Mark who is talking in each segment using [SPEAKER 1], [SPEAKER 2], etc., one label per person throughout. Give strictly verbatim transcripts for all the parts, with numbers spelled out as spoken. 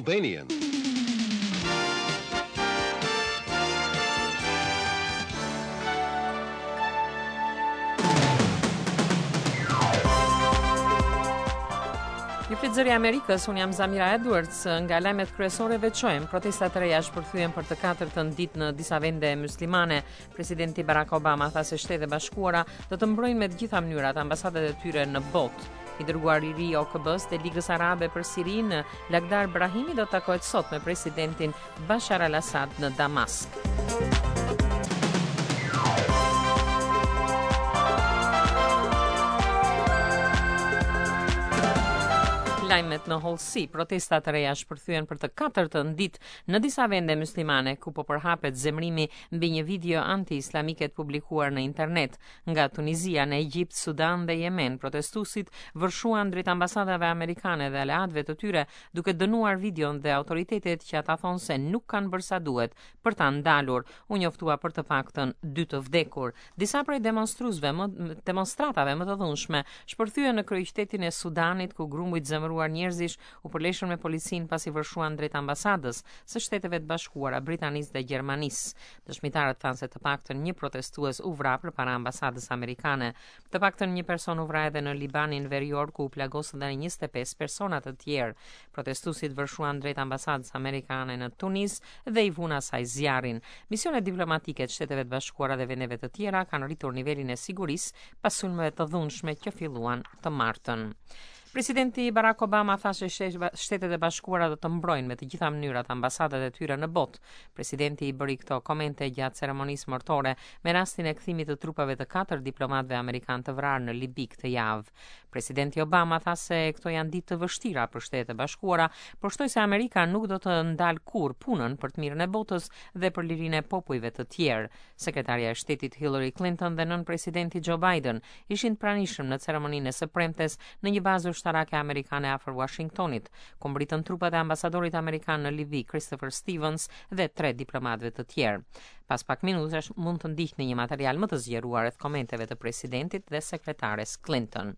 [SPEAKER 1] Albanian.
[SPEAKER 2] Ju flet zëri i Amerikës, unë jam Zamira Edwards. Nga lajmet kryesore veçojmë protestat e reja shpërthyen për të katërtën ditë në disa vende muslimane. Presidenti Barack Obama tha se Shtetet e Bashkuara do të mbrojnë me të gjitha mënyrat ambasadat e tyre në botë. I dërguari i ri i O K B-s të Ligës Arabe për Sirinë, Lakhdar Brahimi, do të takohet sot me presidentin Bashar al-Assad në Damask. Lajmet në hollësi, protestat e reja shpërthyen për të katërtën ditë në disa vende muslimane ku po përhapet zemrimi mbi një video anti-islamike të publikuar në internet. Nga Tunizia, në Egjipt, Sudan dhe Yemen, protestuesit vërshuan drejt ambasadave amerikane dhe aleatëve të tyre, duke dënuar videon dhe autoritetet që ata thonë se nuk kanë bërë sa duhet për ta ndalur. U njoftua për të paktën dy të vdekur. Disa prej demonstruesve, më, demonstratave më të dhunshme, shpërthyen në kryeqytetin e Sudanit ku grumbuj të zemëruar njerëzish u përleshën me policinë pasi vërshuan drejt ambasadës së Shteteve të Bashkuara, Britanisë dhe Gjermanisë. Dëshmitarët thanë se të paktën një protestues u vra përpara ambasadës amerikane. Të paktën një person u vra edhe në Libanin verior ku u plagosën edhe njëzet e pesë persona të tjerë. Protestuesit vërshuan drejt ambasadës amerikane në Tunis dhe i vuna asaj zjarrin. Misionet diplomatike të Shteteve të Bashkuara dhe vendeve të tjera kanë rritur nivelin e sigurisë pas sulmeve të dhunshme që filluan të martën. Presidenti Barack Obama tha se Shtetet e Bashkuara do të mbrojnë me të gjitha mënyrat ambasadat e tyre në botë. Presidenti i bëri këto komente gjatë ceremonisë mortore me rastin e kthimit të trupave të katër diplomatëve amerikan të vrarë në Libi këtë javë. Presidenti Obama tha se këto janë ditë të vështira për Shtetet e Bashkuara, por shtoi se Amerika nuk do të ndal kurrë punën për të mirën e botës dhe për lirinë e popujve të tjerë. Sekretaria e Shtetit Hillary Clinton dhe nën presidenti Joe Biden ishin të pranishëm në ceremoninë e së premtes në një bazë ushtarake amerikane afër Washingtonit, ku mbritën trupat e ambasadorit amerikan në Libi, Christopher Stevens, dhe tre diplomatëve të tjerë. Pas pak minutash mund të ndiqni një material më të zgjeruar rreth komenteve të presidentit dhe sekretares Clinton.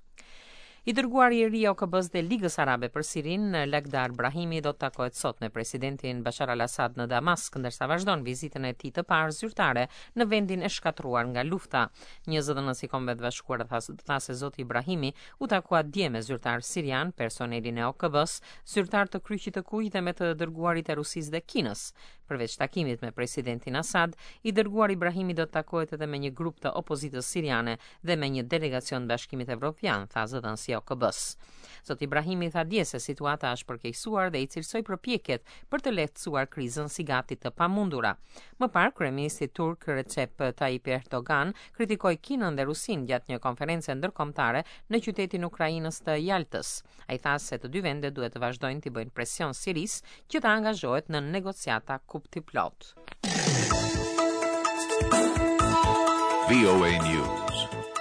[SPEAKER 2] I dërguari i ri i O K B-s dhe Ligës Arabe për Sirinë, Lakhdar Brahimi, do të takohet sot me presidentin Bashar al-Assad në Damask, ndërsa vazhdon vizitën e tij të parë zyrtare në vendin e shkatruar nga lufta. Një zëdhënës i Kombeve të Bashkuara tha se zoti Ibrahimi u takua dje me zyrtar sirian, personelin e O K B-s, zyrtar të kryqit të Kujt dhe me të dërguarit e Rusisë dhe Kinës. Përveç takimit me presidentin Assad, i dërguari Ibrahimi do të takohet edhe me një grup të opozitës siriane dhe me një delegacion të Bashkimit Evropian, tha zëdhënësi O K B-s. Zoti Ibrahimi tha dje se situata është përkeqësuar dhe i cilësoi përpjekjet për të lehtësuar krizën si gati të pamundura. Më parë, kryeministri turk Recep Tayyip Erdogan kritikoi Kinën dhe Rusinë gjatë një konference ndërkombëtare në qytetin Ukrainës të Jaltës. Ai tha se të dy vendet duhet të vazhdojnë të bëjnë presion Sirisë që të angazhohet në negociata kuptiplot.
[SPEAKER 1] V O A News.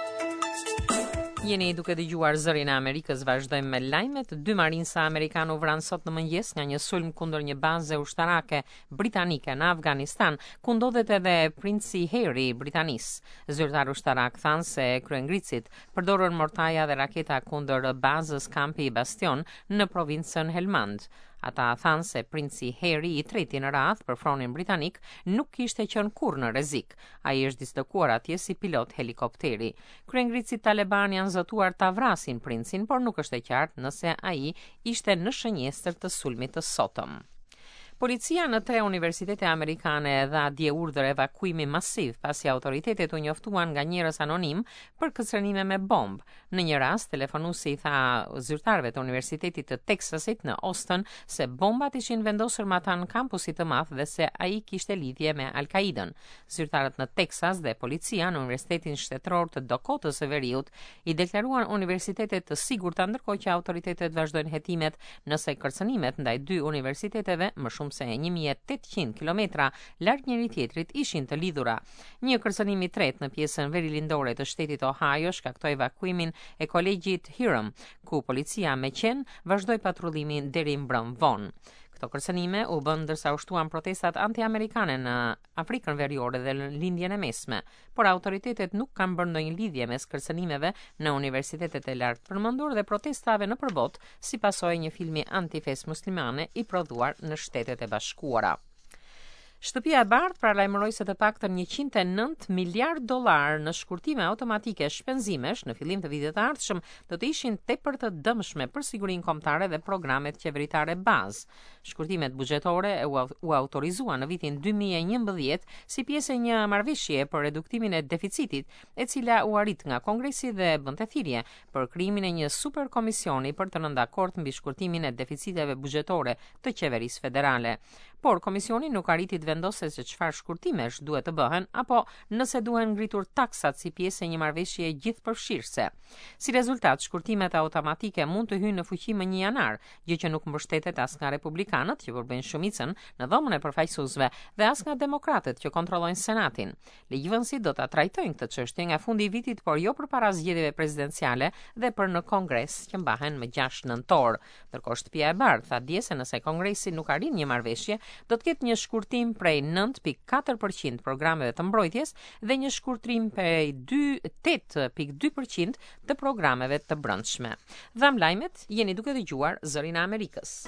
[SPEAKER 2] Jeni duke dëgjuar Zërin e Amerikës, vazhdojmë me lajmet. Dy marinsa amerikanë u vranë sot në mëngjes nga një sulm kundër një baze ushtarake britanike në Afganistan, ku ndodhet edhe princi Harry i Britanisë. Zyrtar ushtarak thanë se kryengritësit përdorën mortaja dhe raketa kundër bazës kampi i Bastion në provincën Helmand. Ata thanë se princi Harry i treti në radhë për fronin britanik nuk kishte qenë kurrë në rrezik. Ai është dislekuar atje si pilot helikopteri. Kryengritësit taliban janë zotuar ta vrasin princin, por nuk është e qartë nëse ai ishte në shënjestër të sulmit të sotëm. Policia në tre universitete amerikane dha dje urdhër evakuimi masiv pasi autoritetet u njoftuan nga njerëz anonim për kërcënime me bombë. Në një rast, telefonuesi i tha zyrtarëve të Universitetit të Teksasit në Austin se bombat ishin vendosur me ata në kampusit të madh dhe se ai kishte lidhje me Al-Qaidën. Zyrtarët në Teksas dhe policia në Universitetin Shtetëror të Dakotës së Veriut i deklaruan universitetet të sigurta, ndërkohë që autoritetet vazhdojnë hetimet nëse kërcënimet ndaj dy universiteteve më shumë se një mijë e tetëqind kilometra larg njëri tjetrit ishin të lidhura. Një kërcënim i tretë në pjesën verilindore të shtetit Ohio shkaktoi evakuimin e kolegjit Hiram, ku policia me qenë vazhdoi patrullimin deri mbrëm vonë. Këto kërcënime u bën ndërsa u shtuan protestat anti-amerikane në Afrikën Veriore dhe në Lindjen e Mesme, por autoritetet nuk kanë bërë ndonjë lidhje mes kërcënimeve në universitetet e lartë përmendur dhe protestave në përbot si pasojë një filmi antifes muslimane i prodhuar në Shtetet e Bashkuara. Shtëpia e Bardhë paralajmëroi se të paktën njëqind e nëntë miliard dollar në shkurtime automatike shpenzimesh në fillim të vitit të ardhshëm do të ishin tepër të dëmshme për sigurinë kombëtare dhe programet qeveritare bazë. Shkurtimet buxhetore u autorizuan në vitin dy mijë e njëmbëdhjetë si pjesë e një marrëveshje për reduktimin e deficitit, e cila u arrit nga Kongresi dhe bënte thirrje për krijimin e një superkomisioni për të rënë dakord mbi shkurtimin e deficiteve buxhetore të qeverisë federale. Por komisioni nuk arriti të vendosë se çfarë shkurtimesh duhet të bëhen apo nëse duhen ngritur taksat si pjesë e një marrëveshje gjithëpërfshirëse. Si rezultat, shkurtimet automatike mund të hyjnë në fuqi më një janar, gjë që nuk mbështetet as nga republikanët që përbëjnë shumicën në dhomën e përfaqësuesve dhe as nga demokratët që kontrollojnë Senatin. Ligjvënësit do ta trajtojnë këtë çështje nga fundi i vitit, por jo përpara zgjedhjeve prezidentiale dhe për në Kongres që mbahen më gjashtë nëntor. Ndërkohë Shtëpia e Bardhë tha dje se nëse Kongresi nuk arrin një marrëveshje, do të ketë një shkurtim prej nëntë pikë katër përqind programeve të mbrojtjes dhe një shkurtrim prej tetë pikë dy përqind të programeve të brendshme. Dham lajmet, jeni duke dëgjuar Zërin e Amerikës.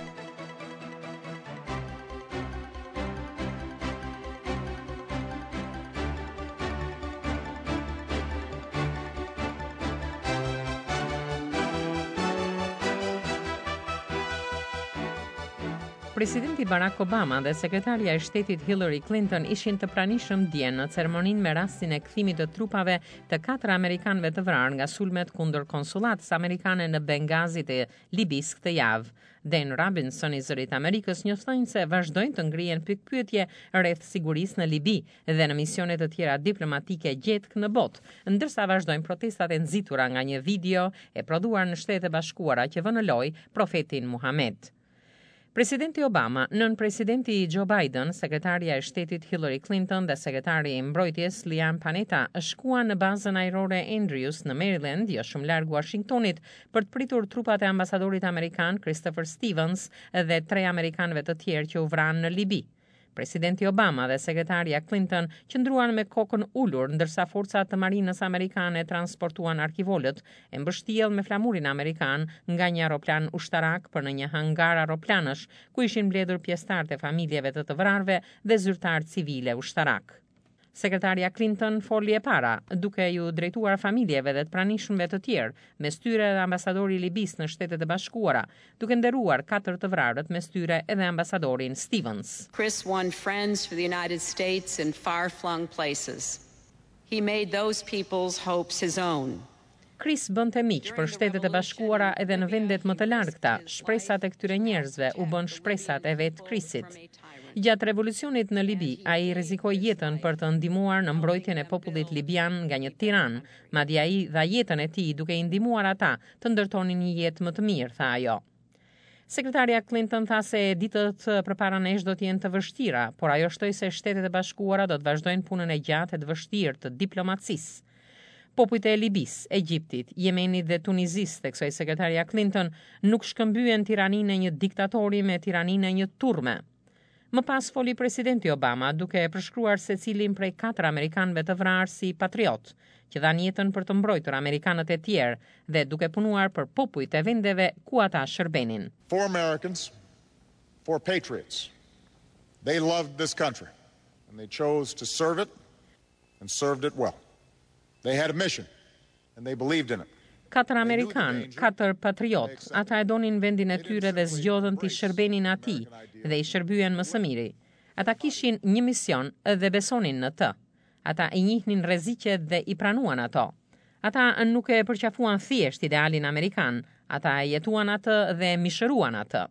[SPEAKER 2] Presidenti Barack Obama dhe sekretaria e shtetit Hillary Clinton ishin të pranishëm dje në ceremoninë me rastin e kthimit të trupave të katër amerikanëve të vrarë nga sulmet kundër konsullatës amerikane në Bengazi të Libis këtë javë. Dan Robinson i Zërit Amerikës njoftojnë se vazhdojnë të ngrihen pikpyetje rreth sigurisë në Libi dhe në misionet të tjera diplomatike gjetk në botë, ndërsa vazhdojnë protestat e nxitura nga një video e prodhuar në Shtetet e Bashkuara që vënë lojë profetin Muhammed. Presidenti Obama, nën presidenti Joe Biden, sekretaria e shtetit Hillary Clinton dhe sekretari i mbrojtjes Leon Panetta shkuan në bazën ajrore Andrews në Maryland, jo shumë larg Washingtonit, për të pritur trupat e ambasadorit amerikan Christopher Stevens dhe tre amerikanëve të tjerë që u vranë në Libi. Presidenti Obama dhe sekretaria Clinton qëndruan me kokën ulur ndërsa forcat të marinës amerikane transportuan arkivolët e mbështjell me flamurin amerikan nga një aeroplan ushtarak për në një hangar aeroplanësh ku ishin mbledhur pjesëtarët e familjeve të të vrarëve dhe zyrtarë civile ushtarak. Sekretaria Clinton foli e para, duke ju drejtuar familjeve dhe të pranishmëve të tjerë, mes tyre edhe ambasadori i Libis në Shtetet e Bashkuara, duke nderuar katër të vrarët, mes tyre edhe ambasadorin Stevens.
[SPEAKER 3] Chris won friends for the United States in far-flung places. He made those people's hopes his own.
[SPEAKER 2] Chris bënte miq për Shtetet e Bashkuara edhe në vendet më të largëta. Shpresat e këtyre njerëzve u bën shpresat e vet Chrisit. Gjatë revolucionit në Libi, ai rrezikoi jetën për të ndihmuar në mbrojtjen e popullit libian nga një tiran, madje ai dha jetën e tij duke i ndihmuar ata të ndërtonin një jetë më të mirë, tha ajo. Sekretaria Clinton tha se ditët përparanesh do të jenë të vështira, por ajo shtoi se Shtetet e Bashkuara do të vazhdojnë punën e gjatë e të vështirë të diplomacisë. Popujt e Libis, Egjiptit, Jemenit dhe Tunizis, theksoi sekretaria Clinton, nuk shkëmbyen tiraninë e një diktatori me tiraninë e një turme. Më pas foli presidenti Obama duke përshkruar secilin prej katër amerikanëve të vrarë si patriot, që dhanë jetën për të mbrojtur amerikanët e tjerë dhe duke punuar për popujt e vendeve ku ata shërbenin.
[SPEAKER 4] Four Americans, four patriots. They loved this country and they chose to serve it and served it well. They had a mission and they believed in it.
[SPEAKER 2] Katër Amerikan, katër patriot, ata e donin vendin e tyre dhe zgjodhen t'i shërbenin atij dhe i shërbyen më së miri. Ata kishin një mision dhe besonin në të. Ata i njihnin rreziqet dhe i pranuan ato. Ata nuk e përqafuan thjesht idealin amerikan, ata e jetuan atë dhe mishëruan atë.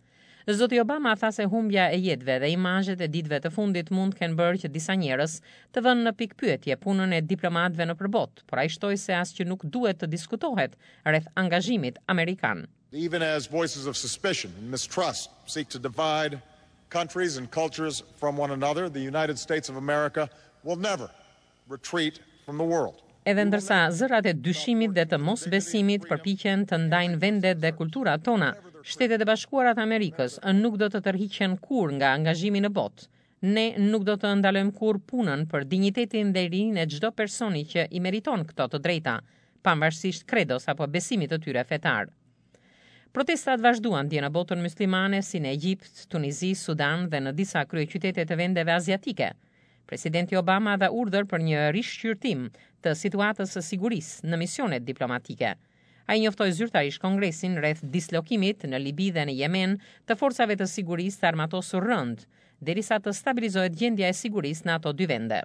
[SPEAKER 2] Zoti Obama tha se humbja e jetëve dhe imazhet e ditëve të fundit mund të kenë bërë që disa njerëz të vënë në pikpyetje punën e diplomatëve në përbot, por ai shtoi se asgjë nuk duhet të diskutohet rreth angazhimit amerikan.
[SPEAKER 4] Even as voices of suspicion and mistrust seek to divide countries and cultures from one another, the United States of America will never retreat from the world.
[SPEAKER 2] Edhe ndërsa zërat e dyshimit dhe të mosbesimit përpiqen të ndajnë vendet dhe kulturat tona, Shtetet e Bashkuara të Amerikës nuk do të tërhiqen kurrë nga angazhimi në botë. Ne nuk do të ndalojmë kurrë punën për dinjitetin dhe rininë e çdo personi që i meriton këto të drejta, pavarësisht kredos apo besimit të tyre fetar. Protestat vazhduan dje në botën muslimane si në Egjipt, Tunizi, Sudan dhe në disa kryeqytete të vendeve aziatike. Presidenti Obama dha urdhër për një rishqyrtim të situatës së sigurisë në misionet diplomatike. Ai njoftoi zyrtarisht Kongresin rreth dislokimit në Libi dhe në Yemen të forcave të sigurisë të armatosur rënd, derisa të stabilizohet gjendja e sigurisë në ato dy vende.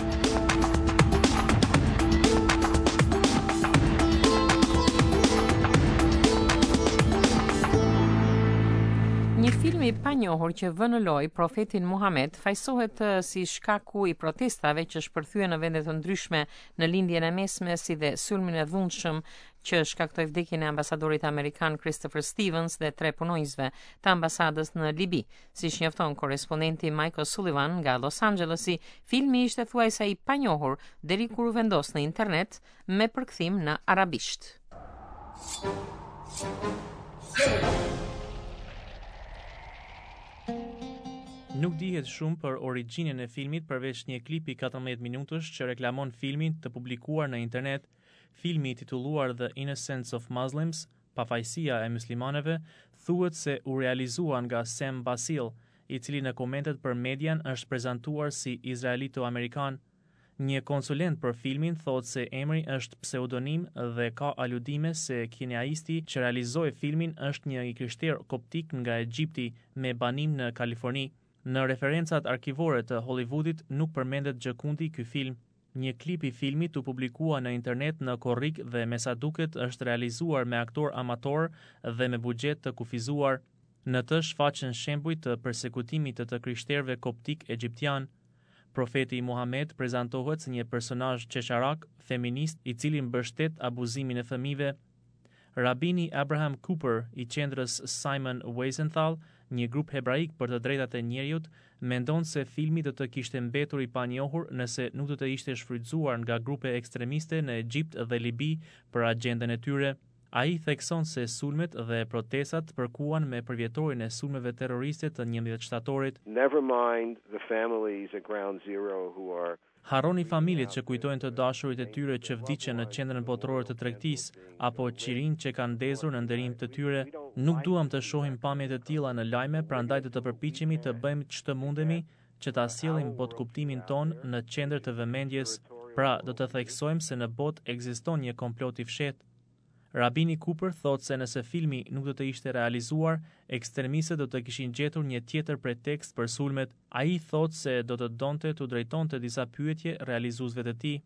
[SPEAKER 2] Një film i panjohur që vë në lojë profetin Muhammed fajsohet si shkaku i protestave që shpërthyen në vende të ndryshme në lindjen e mesme, si dhe sulmin e dhunshëm që shkaktoi vdekjen e ambasadorit amerikan Christopher Stevens dhe tre punonjësve të ambasadës në Libi. Siç njofton korrespondenti Michael Sullivan nga Los Angelesi, filmi ishte thuajse i panjohur deri kur u vendos në internet me përkthim në arabisht.
[SPEAKER 5] Nuk dihet shumë për origjinën e filmit përveç një klipi katërmbëdhjetë minutësh që reklamon filmin të publikuar në internet. Filmi i titulluar The Innocence of Muslims, pafajësia e muslimanëve, thuhet se u realizua nga Sam Basil, i cili në komentet për median është prezantuar si izraelito-amerikan. Një konsulent për filmin thotë se emri është pseudonim dhe ka aludime se kineisti që realizoi filmin është një krishter koptik nga Egjipti me banim në Kaliforni. Në referencat arkivore të Hollywoodit nuk përmendet gjëkundi ky film. Një klip i filmit u publikua në internet në korrik dhe me sa duket është realizuar me aktor amator dhe me buxhet të kufizuar. Në të shfaqen shembuj të përsekutimit të të krishterëve koptik egjiptian. Profeti Muhammed prezantohet si një personazh qesharak, feminist, i cili mbështet abuzimin e fëmijëve. Rabini Abraham Cooper i qendrës Simon Wiesenthal, një grup hebraik për të drejtat e njerëzit, mendon se filmi do të kishte mbetur i panjohur nëse nuk do të ishte shfrytzuar nga grupe ekstremiste në Egjipt dhe Libi për agjendën e tyre. Ai thekson se sulmet dhe protestat përkuan me përvjetorin e sulmeve terroriste të njëmbëdhjetë shtatorit.
[SPEAKER 6] Never mind the families at ground zero who are
[SPEAKER 5] Harroni familjet që kujtojnë të dashurit e tyre që vdiqën në qendrën botërore të tregtisë apo qirin që kanë ndezur në nderim të tyre. Nuk duam të shohim pamje të tilla në lajme, prandaj do të përpiqemi të bëjmë ç'të mundemi që ta sjellim botkuptimin ton në qendër të vëmendjes. Pra, do të theksojmë se në botë ekziston një komplot i fshehtë. Rabini Cooper thotë se nëse filmi nuk do të ishte realizuar, ekstremistët do të kishin gjetur një tjetër pretekst për sulmet. Ai thotë se do të donte t'u drejtonte disa pyetje realizuesve të tij.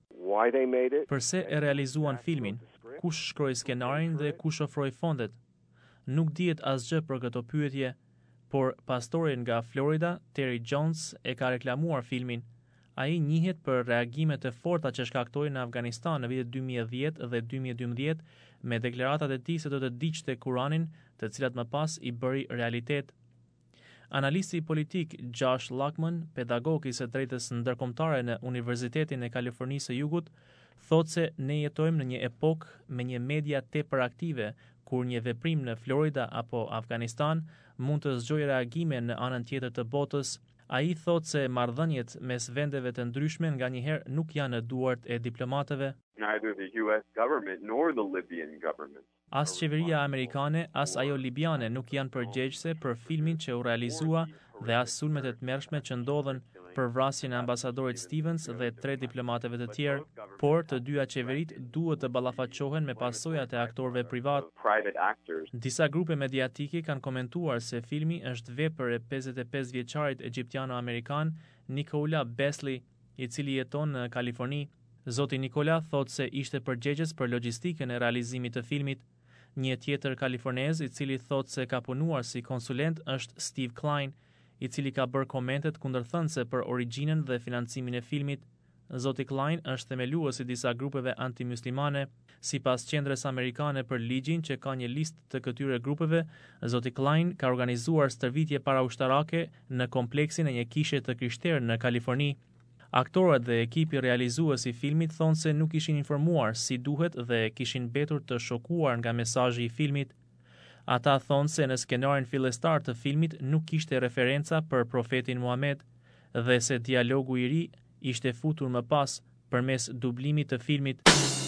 [SPEAKER 5] Përse e realizuan filmin? Kush shkroi skenarin dhe kush ofroi fondet? Nuk dihet asgjë për këto pyetje, por pastori nga Florida, Terry Jones, e ka reklamuar filmin. Ai njihet për reagimet e forta që shkaktoi në Afganistan në vitet dy mijë e dhjetë dhe dy mijë e dymbëdhjetë me deklaratat e tij se do të digjte Kuranin, të cilat më pas i bëri realitet. Analisti politik Josh Luckman, pedagog i së drejtës ndërkombëtare në Universitetin e Kalifornisë së Jugut, thotë se ne jetojmë në një epokë me një media tepër aktive, kur një veprim në Florida apo Afganistan mund të zgjojë reagime në anën tjetër të botës. Ai thotë se marrëdhëniet mes vendeve të ndryshme nganjëherë nuk janë në duart e diplomatëve. As qeveria amerikane, as ajo libiane nuk janë përgjegjëse për filmin që u realizua dhe as sulmet e tmerrshme që ndodhen për vrasjen e ambasadorit Stevens dhe tre diplomatëve të tjerë, por të dyja qeveritë duhet të ballafaqohen me pasojat e aktorëve privat. Disa grupe mediatike kanë komentuar se filmi është vepër e pesëdhjetë e pesë vjeçarit egjiptiano-amerikan Nicola Besley, i cili jeton në Kaliforni. Zoti Nicola thotë se ishte përgjegjës për logjistikën e realizimit të filmit. Një tjetër kalifornez i cili thotë se ka punuar si konsulent është Steve Klein, i cili ka bërë komentet kundërthënëse për origjinën dhe financimin e filmit. Zoti Klein është themelues i disa grupeve antimuslimane. Sipas qendrës amerikane për ligjin që ka një listë të këtyre grupeve, Zoti Klein ka organizuar stërvitje paraushtarake në kompleksin e një kishe të krishterë në Kaliforni. Aktorët dhe ekipi realizues i filmit thonë se nuk ishin informuar si duhet dhe kishin mbetur të shokuar nga mesazhi i filmit. Ata thonë se në skenarin fillestar të filmit nuk kishte referenca për profetin Muhammed dhe se dialogu i ri ishte futur më pas përmes dublimit të filmit.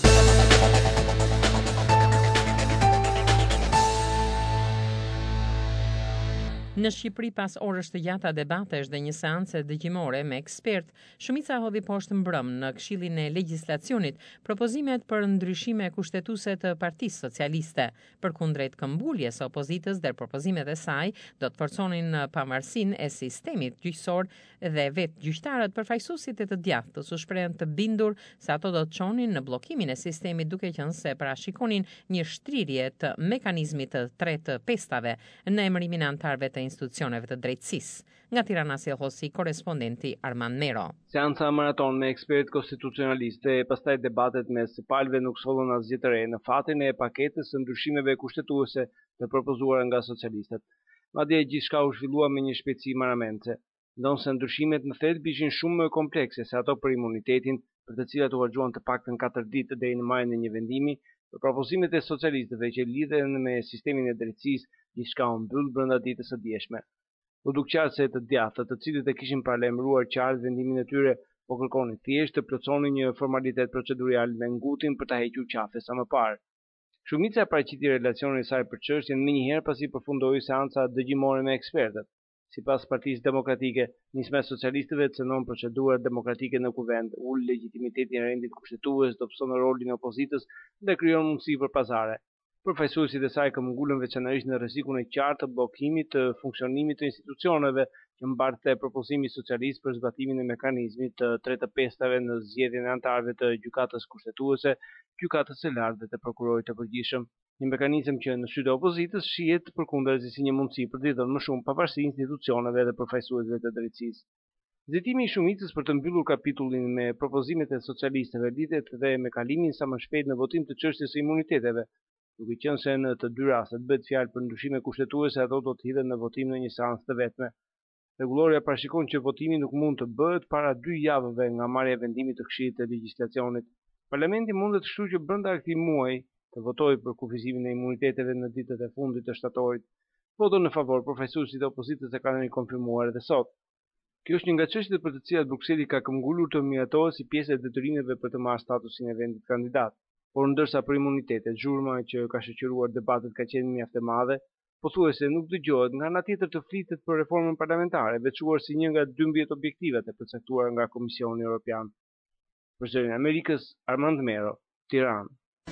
[SPEAKER 2] Në Shqipëri, pas orësh të gjata debatesh dhe një seance dëgjimore me ekspert, shumica hodhi poshtë mbrëm në Këshillin e Legjislacionit propozimet për ndryshime kushtetuese të Partisë Socialiste. Përkundrejt këmbuljes së opozitës dhe propozimet e saj do të forconin pavarësinë e sistemit gjyqësor dhe vetë gjyqtarët përfaqësuesit e të djathtë të su shprehen të bindur se ato do të çonin në bllokimin e sistemit, duke qenë se parashikonin një shtrirje të mekanizmit të tretë të pestave në emërimin e anëtarëve të institucioneve të drejtësisë. Nga Tirana sjellsi korespondenti Armand Mero.
[SPEAKER 7] Seanca maraton me ekspert konstitucionalistë e pastaj debatet mes palëve nuk sollën asgjë të re në fatin e paketës së ndryshimeve kushtetuese të propozuara nga socialistët. Madje gjithçka u zhvillua me një shpejtësi marramense, ndonse ndryshimet në thelb ishin shumë më komplekse se ato për imunitetin, për të cilat u harxuan të paktën katër ditë deri në marrjen e një vendimi. Për propozimet e socialistëve që lidhen me sistemin e drejtësisë, gjithçka u mbyll brenda ditës së dieshme. U duk qartë se të djathtët, të cilët e kishin paralajmëruar qartë vendimin e tyre, po kërkonin thjesht të plotësonin një formalitet procedurial me ngutin për ta hequr qafe sa më parë. Shumica paraqiti relacionin e saj për çështjen menjëherë pasi përfundoi seanca dëgjimore me ekspertët. Sipas Partisë Demokratike, nisma e socialistëve cënon procedurat demokratike në kuvend, ul legitimitetin e rendit kushtetues, dobëson rolin e opozitës dhe krijon mundësi për pazare. Përfaqësuesit e saj këmbgulën veçanërisht në rrezikun e qartë të bllokimit të funksionimit të institucioneve që mbarte propozimi socialist për zbatimin e mekanizmit të tretë të pestave në zgjedhjen e anëtarëve të gjykatës kushtetuese, gjykatës së lartë dhe të prokurorit të përgjithshëm. Një mekanizëm që në sy të opozitës shihet përkundrazi si një mundësi për të dhënë më shumë pavarësi institucioneve dhe përfaqësuesve të drejtësisë. Nxitimi i shumicës për të mbyllur kapitullin me propozimet e socialistëve lidhet dhe me kalimin sa më shpejt në votim të çështjes së imuniteteve, duke qenë se në të dy rastet bëhet fjalë për ndryshime kushtetuese, ato do të hidhen në votim në një seancë të vetme. Rregulloria parashikon që votimi nuk mund të bëhet para dy javëve nga marrja e vendimit të Këshillit të Legjislacionit. Parlamenti mundet kështu që brenda këtij muaji të votojë për kufizimin e imuniteteve në ditët e fundit të shtatorit. Voton në favor përfaqësuesit e opozitës e kanë konfirmuar edhe sot. Kjo është një nga çështjet për të cilat Brukseli ka këmbgulur të miratohet si pjesë e detyrimeve për të marrë statusin e vendit kandidat. Por ndërsa për imunitetet, zhurma që ka shoqëruar debatet ka qenë mjaft e madhe, pothuajse nuk dëgjohet nga ana tjetër të flitet për reformën parlamentare, veçuar si një nga dymbjet objektivat e përcaktuara nga Komisioni Evropian. Për Zërin e Amerikës, Armand Mero, Tiranë.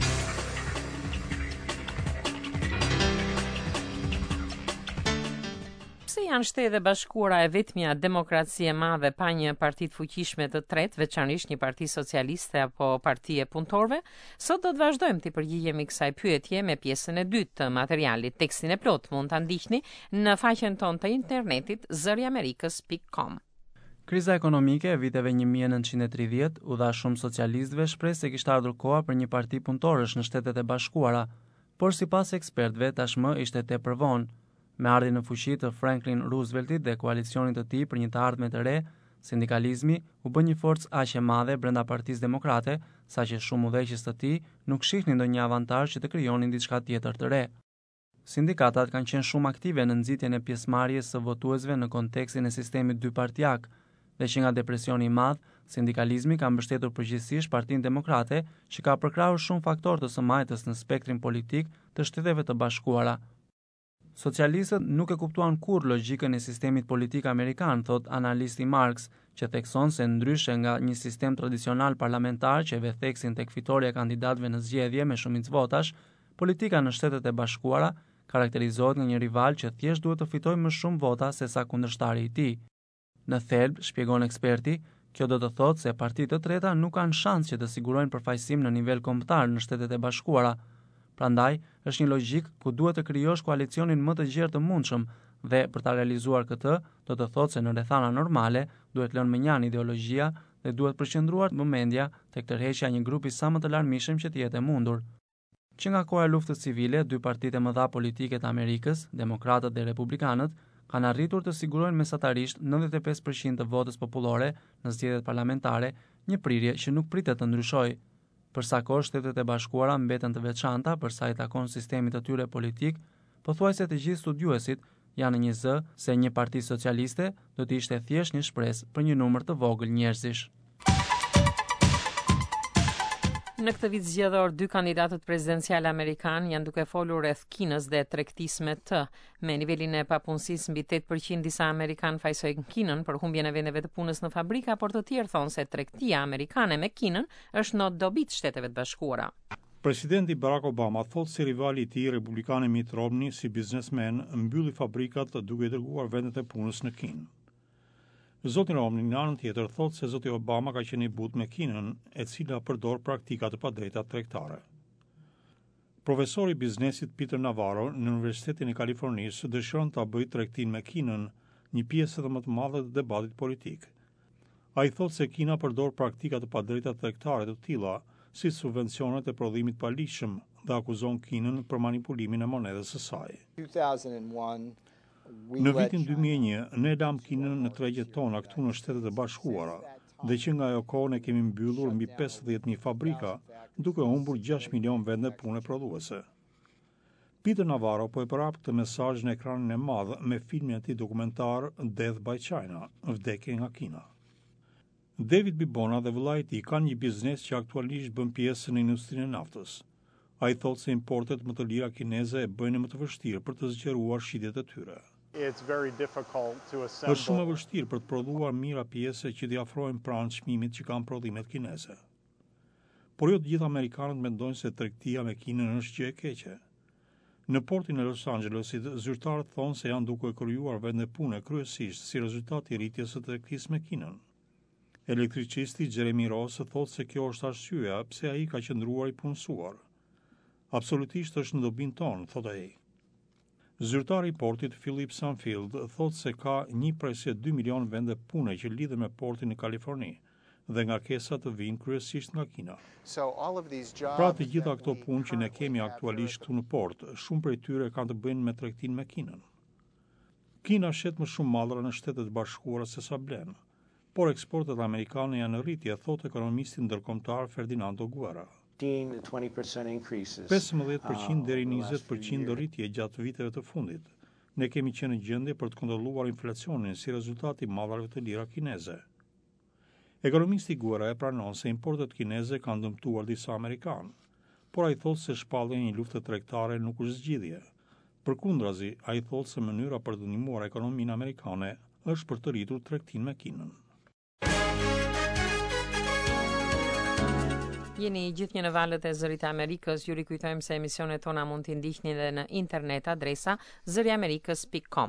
[SPEAKER 2] Pse janë Shtetet e Bashkuara e vetmja demokraci e madhe pa një parti të fuqishme të tretë, veçanërisht një parti socialiste apo parti e punëtorëve? Sot do të vazhdojmë të përgjigjemi kësaj pyetje me pjesën e dytë të materialit. Tekstin e plot mund ta ndiqni në faqen tonë të internetit zëri amerikës pikë com.
[SPEAKER 8] Kriza ekonomike e viteve një mijë e nëntëqind e tridhjetë u dha shumë socialistëve shpresë se kishte ardhur koha për një parti punëtorësh në Shtetet e Bashkuara, por sipas ekspertëve tashmë ishte tepër vonë. Me ardhjen në fuqi të Franklin Rooseveltit dhe koalicionit të tij për një të ardhme të re, sindikalizmi u bë një forcë aq e madhe brenda Partisë Demokrate, saqë shumë udhëheqës të tij nuk shihnin ndonjë avantazh që të krijonin diçka tjetër të re. Sindikatat kanë qenë shumë aktive në nxitjen e pjesëmarrjes së votuesve në kontekstin e sistemit dypartiak, dhe që nga depresioni i madh, sindikalizmi ka mbështetur përgjithsisht Partinë Demokrate, që ka përkrahur shumë faktorë të së majtës në spektrin politik të Shteteve të Bashkuara. Socialistët nuk e kuptuan kurrë logjikën e sistemit politik amerikan, thot analisti Marx, që thekson se ndryshe nga një sistem tradicional parlamentar që ve theksin tek fitoria e kandidatëve në zgjedhje me shumicë votash, politika në Shtetet e Bashkuara karakterizohet nga një rival që thjesht duhet të fitojë më shumë vota se sa kundërshtari i tij. Në thelb, shpjegon eksperti, kjo do të thotë se partitë të treta nuk kanë shans që të sigurojnë përfaqësim në nivel kombëtar në Shtetet e Bashkuara. Prandaj, është një logjik ku duhet të krijosh koalicionin më të gjerë të mundshëm dhe për ta realizuar këtë, do të thotë se në rrethana normale duhet lënë menjan ideologjia dhe duhet përqendruar vëmendja tek tërheqja e një grupi sa më të larmishëm që të jetë e mundur. Që nga koha e luftës civile, dy partitë më dha politike të Amerikës, Demokratët dhe Republikanët, kanë arritur të sigurojnë mesatarisht nëntëdhjetë e pesë përqind të votës popullore në zgjedhjet parlamentare, një prirje që nuk pritet të ndryshojë. Përsa kohë Shtetet e Bashkuara mbeten të veçanta përsa i takon sistemit të tyre politik, Pothuajse të gjithë studiuesit janë një zë se një parti socialiste do të ishte thjesht një shpresë për një numër të vogël njerëzish.
[SPEAKER 2] Në këtë vit zgjedhor, dy kandidatët prezidencial amerikan janë duke folur rreth Kinës dhe tregtisë me të. Me nivelin e papunësisë mbi tetë përqind disa amerikan fajsojnë Kinën për humbjen e vendeve të punës në fabrika, por të tjerë thonë se tregtia amerikane me Kinën është në dobit Shteteve të Bashkuara.
[SPEAKER 9] Presidenti Barack Obama thotë se rivali i tij, republikani Mitt Romney, si biznesmen, mbylli fabrikat duke i dërguar vendet e punës në Kinë. Zoti Romney në anën tjetër thotë se zoti Obama ka qenë i butë me Kinën, e cila përdor praktika të padrejta tregtare. Profesori i biznesit Peter Navarro në Universitetin e Kalifornisë dëshiron ta bëjë tregtinë me Kinën një pjesë edhe më të madhe të debatit politik. Ai thotë se Kina përdor praktika të padrejta tregtare të tilla, si subvencionet e prodhimit paligjshëm, dhe akuzon Kinën për manipulimin e monedhës së saj. Në vitin dy mijë e një, ne lam Kinën në tregjet tona këtu në Shtetet e Bashkuara, dhe që nga ajo kohë ne kemi mbyllur mbi pesëdhjetë mijë fabrika, duke humbur gjashtë milion vende pune prodhuese. Peter Navarro po e përhap këtë mesazh në ekranin e madh me filmin e tij dokumentar Death by China, vdekje nga Kina. David Bibona dhe vëllai i tij kanë një biznes që aktualisht bën pjesë në industrinë e naftës. Ai thotë se importet më të lira kineze e bëjnë më të vështirë për të zgjeruar shitjet e tyre. Është shumë e vështirë për të prodhuar mira pjese që t'i afrojnë pranë çmimit që kanë prodhimet kineze. Por jo të gjithë amerikanët mendojnë se tregtia me Kinën është gjë e keqe. Në portin e Los Angelesit, zyrtarët thonë se janë duke krijuar vende pune kryesisht si rezultat i rritjes së tregtisë me Kinën. Elektricisti Jeremy Ross thotë se kjo është arsyeja pse ai ka qëndruar i punësuar. Absolutisht është në dobin tonë, thotë ai. Zyrtari i portit Philip Sanfield thotë se ka një prej se dy milion vende pune që lidhen me portin në Kaliforni dhe ngarkesat të vijnë kryesisht nga Kina. Pra të gjitha këto punë që ne kemi aktualisht këtu në port, shumë prej tyre kanë të bëjnë me tregtinë me Kinën. Kina shet më shumë mallra në Shtetet e Bashkuara se sa blen, por eksportet amerikane janë në rritje, thotë ekonomisti ndërkombëtar Ferdinando Guerra. pesëmbëdhjetë përqind deri në njëzet përqind rritje gjatë viteve të fundit. Ne kemi qenë në gjendje për të kontrolluar inflacionin si rezultat i mallrave të lira kineze. Ekonomisti Guerra e pranon se importet kineze kanë dëmtuar disa amerikanë, por ai thotë se shpallja e një lufte tregtare nuk është zgjidhje. Përkundrazi, ai thotë se mënyra për të ndihmuar ekonominë amerikane është për të rritur tregtinë me Kinën.
[SPEAKER 2] Jeni gjithnjë në valët e Zërit e Amerikës, ju rikujtojmë se emisionet tona mund t'i ndiqni edhe në internet, adresa zëri amerikës pikë com.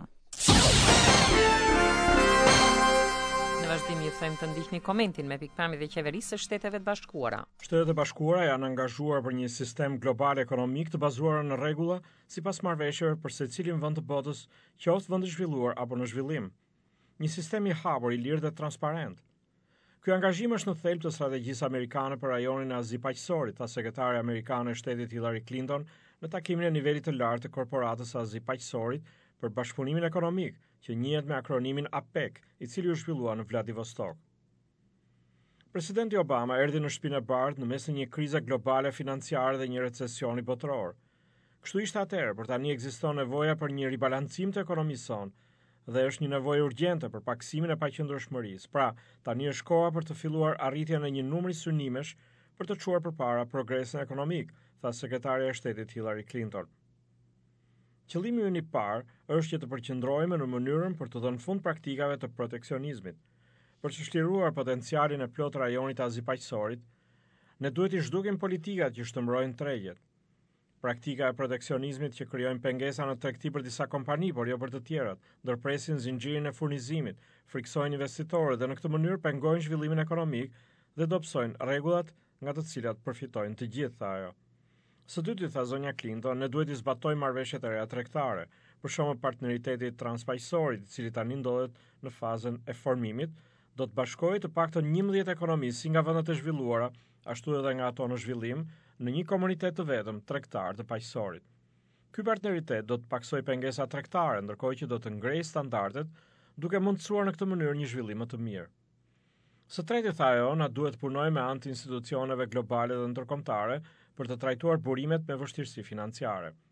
[SPEAKER 2] Në vazhdim ju them të ndiqni komentin me pikpamje dhe qeverisë së Shteteve të Bashkuara.
[SPEAKER 10] Shtetet e Bashkuara janë angazhuar për një sistem global ekonomik të bazuar në rregulla sipas marrëveshjeve për secilin vend të botës, qoftë vend i zhvilluar apo në zhvillim. Një sistem i hapur, i lirë dhe transparent. Ky angazhim është në thelb të strategjisë amerikane për rajonin e Azipaqësorit, tha sekretare amerikane e Shtetit Hillary Clinton në takimin e nivelit të lartë të korporatës së Azipaqësorit për bashkëpunimin ekonomik, që njihet me akronimin APEC, i cili u zhvillua në Vladivostok. Presidenti Obama erdhi në Shtëpinë e Bardhë në mes të një krize globale financiare dhe një recesioni botëror. Kështu ishte atëherë, por tani ekziston nevoja për një ribalancim të ekonomisë sonë, dhe është një nevojë urgjente për paksimin e paqëndrueshmërisë. Pra, tani është koha për të filluar arritjen e një numri synimesh për të çuar përpara progresin ekonomik, tha sekretarja e Shtetit Hillary Clinton. Qëllimi ynë i parë është që të përqendrohemi në mënyrën për të dhënë fund praktikave të proteksionizmit. Për të shliruar potencialin e plot rajonit të Azipaqësorit, ne duhet i zhdukim politikat që shtembrojnë tregjet. Praktika e proteksionizmit që krijojnë pengesa në tregti për disa kompani, por jo për të tjerat, ndërpresin zinxhirin e furnizimit, friksojnë investitorët dhe në këtë mënyrë pengojnë zhvillimin ekonomik dhe dobësojnë rregullat nga të cilat përfitojnë të gjithë, tha ajo. Së dyti, tha zonja Clinton, ne duhet i zbatojmë marrëveshjet e reja tregtare, për shembull partneriteti transpaqësorit, i cili tani ndodhet në fazën e formimit, do të bashkojë të paktën njëmbëdhjetë ekonomi si nga vendet e zhvilluara, ashtu edhe nga ato në zhvillim, në një komunitet të vetëm tregtar të paqësorit. Ky partneritet do të paksoj pengesa tregtare, ndërkohë që do të ngrejë standardet, duke mundësuar në këtë mënyrë një zhvillim më të mirë. Së treti, tha ajo, na duhet punojmë me anë të institucioneve globale dhe ndërkombëtare për të trajtuar burimet me vështirësi financiare.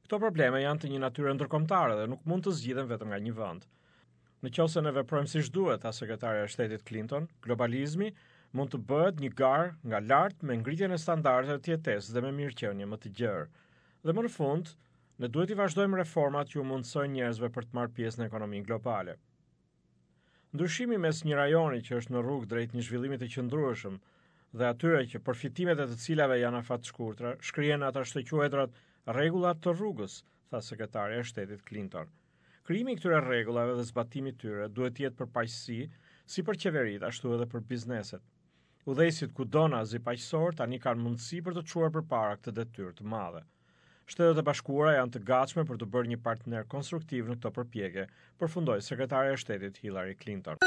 [SPEAKER 10] Këto probleme janë të një natyre ndërkombëtare dhe nuk mund të zgjidhen vetëm nga një vend. Në qoftë se ne veprojmë siç duhet, tha sekretarja e Shtetit Clinton, globalizmi mund të bëhet një garë nga lart me ngritjen e standardeve të jetesës dhe me mirëqenie më të gjerë. Dhe më në fund, ne duhet i vazhdojmë reformat që u mundsojnë njerëzve për të marrë pjesë në ekonominë globale. Ndryshimi mes një rajoni që është në rrugë drejt një zhvillimi të qëndrueshëm dhe atyre që përfitimet e të cilave janë afat shkurtra, shkrihen ata të quajturat rregullat të rrugës, tha sekretarja e Shtetit Clinton. Krijimi i këtyre rregullave dhe zbatimi i tyre duhet të jetë për paqësi, si për qeveritë ashtu edhe për bizneset. Udhëheqësit kudonazi paqësor tani kanë mundësi për të çuar përpara këtë detyrë të madhe. Shtetet e Bashkuara janë të gatshme për të bërë një partner konstruktiv në këto përpjekje, përfundoi sekretarja e Shtetit Hillary Clinton.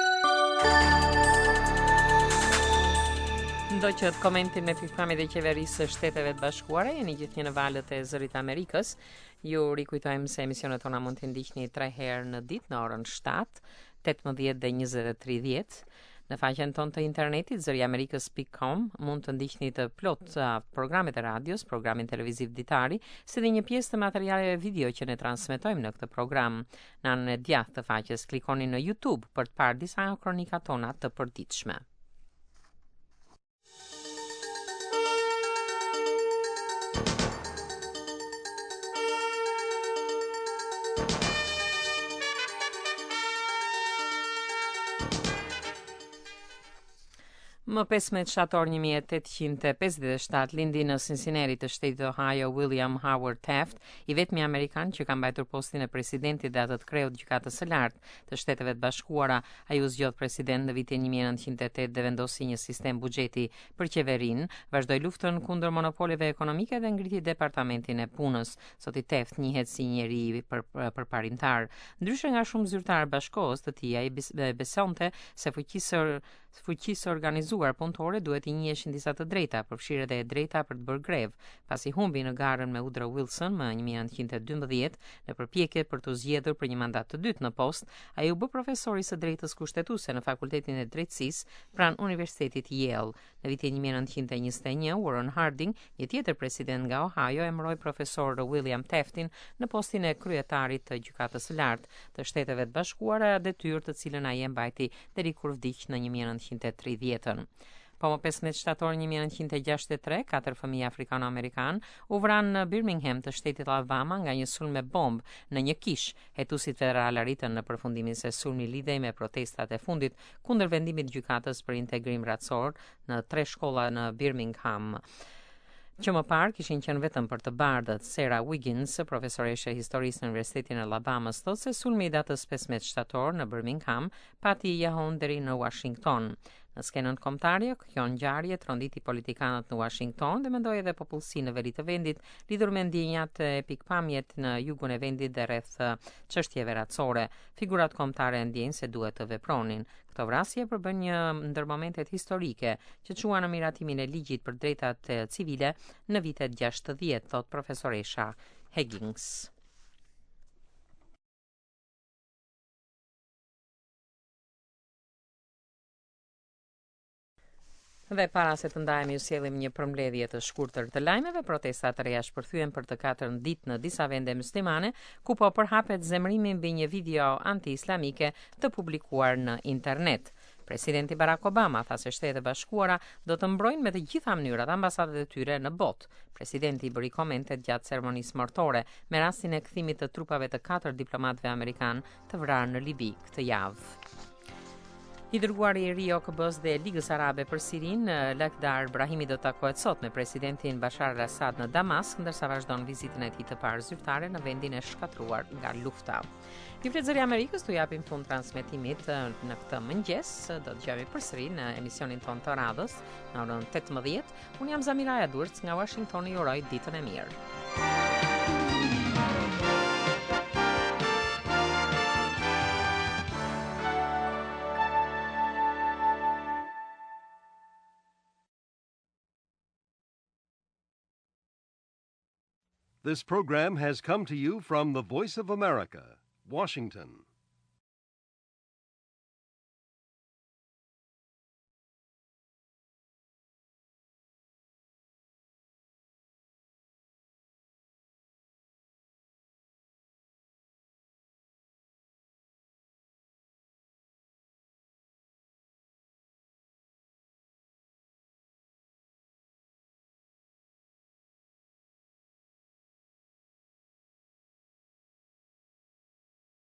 [SPEAKER 2] Ndoqët komentin me pikpamjet e qeverisë së Shteteve të Bashkuara, jeni gjithnjë në valët e Zërit të Amerikës. Ju rikujtojmë se emisionet tona mund të ndiqni tre herë në ditë në orën shtatë, tetëmbëdhjetë dhe njëzet e tridhjetë. Në faqen tonë të internetit zëriamerikës pikë com mund të ndiqni të plot programet e radios, programin televiziv ditari, si dhe një pjesë të materialeve video që ne transmetojmë në këtë program. Në anën e djathtë të faqes klikoni në YouTube për të parë disa nga kronikat tona të përditshme. Më pesëmbëdhjetë shtator një mijë e tetëqind e pesëdhjetë e shtatë lindi në Cincinnati të shtetit Ohio William Howard Taft, i vetmi amerikan që ka mbajtur postin e presidentit dhe atë të kreut të gjykatës së lartë të Shteteve të Bashkuara. Ai u zgjodh president në vitin një mijë e nëntëqind e tetë dhe vendosi një sistem buxheti për qeverinë, vazhdoi luftën kundër monopoleve ekonomike dhe ngriti departamentin e punës. Sot i Taft njihet si njeri i për, përparimtar. Ndryshe nga shumë zyrtarë bashkohës të tij, ai besonte se fuqisë fuqisë organizuar punëtore duhet i njiheshin disa të drejta, përfshirë edhe e drejta për të bërë grevë. Pasi humbi në garën me Woodrow Wilson më një mijë e nëntëqind e dymbëdhjetë në përpjekje për të zgjedhur për një mandat të dytë në post, ai u bë profesor i së drejtës kushtetuese në Fakultetin e Drejtësisë pranë Universitetit Yale. Në vitin një mijë e nëntëqind e njëzet e një, Warren Harding, një tjetër president nga Ohio, emëroi profesor William Taftin në postin e kryetarit të gjykatës së lartë të Shteteve të Bashkuara, detyrë të cilën ai e mbajti deri kur vdiq në një mijë e nëntëqind e tridhjetën. Po më pesëmbëdhjetë shtator një mijë e nëntëqind e gjashtëdhjetë e tre, katër fëmijë afrikano-amerikan u vranë në Birmingham të shtetit Alabama nga një sulm me bombë në një kishë. Hetuesit federal arritën në përfundimin se sulmi lidhej me protestat e fundit kundër vendimit të gjykatës për integrim racor në tre shkolla në Birmingham, që më parë kishin qenë vetëm për të bardhët. Sarah Wiggins, profesoreshe historisë në Universitetin e Alabamës, thotë se sulmi i datës pesëmbëdhjetë shtator në Birmingham pati jahon deri në Washington. Në skenën kombëtare, kjo ngjarje tronditi politikanët në Washington dhe mendoi edhe popullsi në veri të vendit lidhur me ndjenjat e pikpamjet në jugun e vendit dhe rreth çështjeve racore. Figurat kombëtare ndjejnë se duhet të vepronin. Këto vrasje përbën një ndër momentet historike që çuan në miratimin e ligjit për drejtat civile në vitet gjashtëdhjetë, thot profesoresha Higgins. Dhe para se të ndajemi ju sjellim një përmbledhje të shkurtër të lajmeve. Protestat të reja shpërthyen për të katërt ditë në disa vende muslimane, ku po përhapet zemrimi mbi një video anti-islamike të publikuar në internet. Presidenti Barack Obama tha se Shtetet e Bashkuara do të mbrojnë me të gjitha mënyrat ambasadat e tyre në botë. Presidenti bëri komente gjatë ceremonisë martore me rastin e kthimit të trupave të katër diplomatëve amerikan të vrarë në Libi këtë javë. I dërguari i ri i O K B-s dhe Ligës Arabe për Sirinë, Lakhdar Brahimi do të takohet sot me presidentin Bashar al-Assad në Damask, ndërsa vazhdon vizitën e tij të parë zyrtare në vendin e shkatruar nga lufta. Tiflet Zëri Amerikës tu japim fund transmetimit në këtë mëngjes. Do të dëgjojmë përsëri në emisionin ton të radhës në orën tetëmbëdhjetë. Unë jam Zamira Durrës nga Washingtoni, ju uroj ditën e mirë.
[SPEAKER 11] This program has come to you from the Voice of America, Washington.